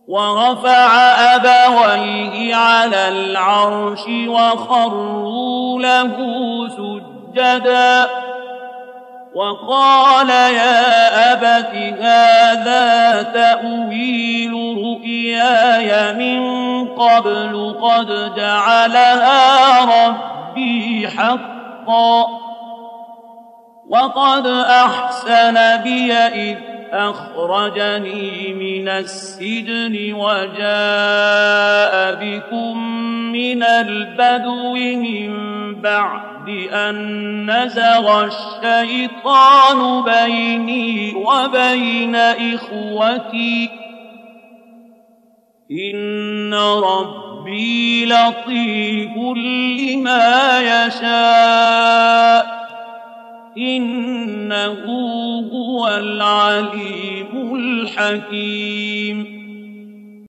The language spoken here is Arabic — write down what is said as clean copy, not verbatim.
ورفع أبويه على العرش وخروا له سجدا وقال يا أبت هذا تأويل رؤياي من قبل قد جعلها ربي حقا وقد أحسن بي إذ أخرجني من السجن وجاء بكم من البدو من بعد أن نزغ الشيطان بيني وبين إخوتي إن ربي لطيف لما يشاء إنه هو العليم الحكيم